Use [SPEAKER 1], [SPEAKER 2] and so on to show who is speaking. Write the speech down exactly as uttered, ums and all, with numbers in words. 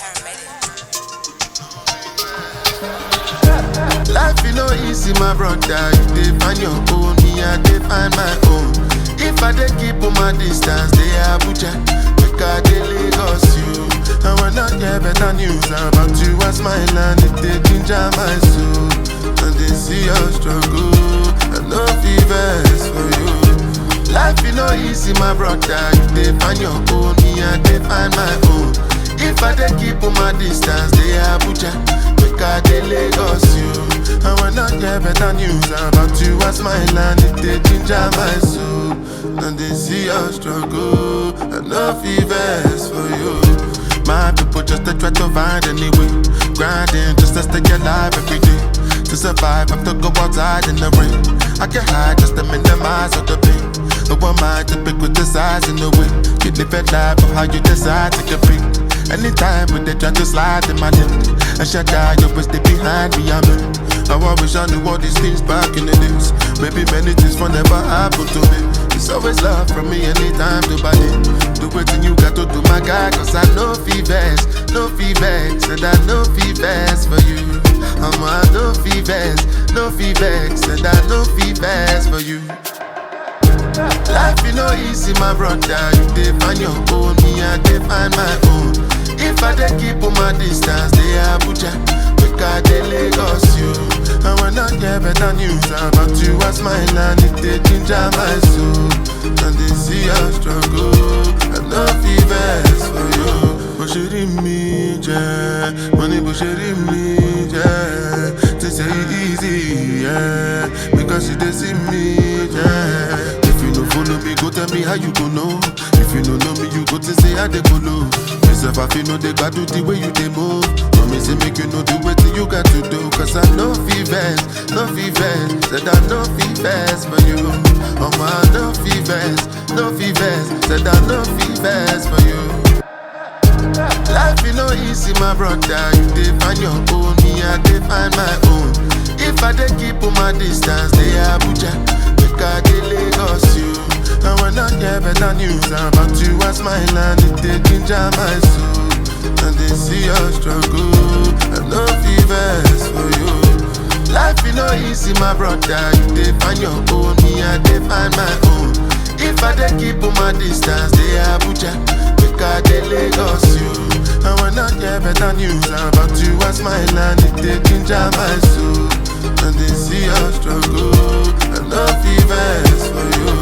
[SPEAKER 1] Life is no easy, my brother. You dey find your own, me I dey find my own. If I dey keep on my distance, they Abuja, make I dey Lagos you. And when I hear better news about you, I smile and it dey ginger my soul. And they see your struggle, and no fevers for you. Life is no easy, my brother. You dey find your own, me I dey find my own. If I dey keep on my distance, they Abuja, make I dey Lagos you. And when I hear better news about you, I smile and it dey ginger my soul. And they see your struggle, and no fevers for you. My people just to try to find any way, grinding just to stay alive every day. To survive, I have to go outside in the rain. I can hide just to minimize all the pain. Who am I to pick with the size in the way? You live a life of how you decide to compete. Anytime when they try to slide in my lip, and shut down, you always stay behind me, I'm in. Now I wish I knew all these things back in the days. Maybe many things will never happen to me. It's always love from me anytime to buy it. Do what you got to do, my guy, cause I know fevers, no fevers, and I know fevers for you. I'm a no fevers, no fevers, and I know fevers for you. Life is no easy, my brother. You dey find your own, me I dey find my own. If I dey keep on my distance, they Abuja, make I dey Lagos you. And when I hear better news about you, I smile and it dey ginger my soul. And they see your struggle, and no fevers for you. Bó ṣe rí mi jẹ́, money bó ṣe rí mi jẹ́. They say it easy, yeah, because you dey see me, yeah. If you no follow me, go tell me how you go know. If you no know me, you go to say how they go low. Myself, I feel no they got do the way you they move. No me say make you know do what you got to do. Cause I know fevers, no fevers. Said I know fevers for you. Oh my, no fevers, no fevers. Said I know fevers for you. Life is no easy, my brother. You dey find your own, me I dey find my own. If I dey keep on my distance, they Abuja, make I dey Lagos you. And when I hear better news about you, I smile and it dey ginger my soul. And they see your struggle, and no fevers for you. Life is no easy, my brother. You dey find your own, me I dey find my own. If I dey keep on my distance, they Abuja, make I dey Lagos you. And when I hear better news about you, I smile and it dey ginger my soul. And they see your struggle, and no fevers for you.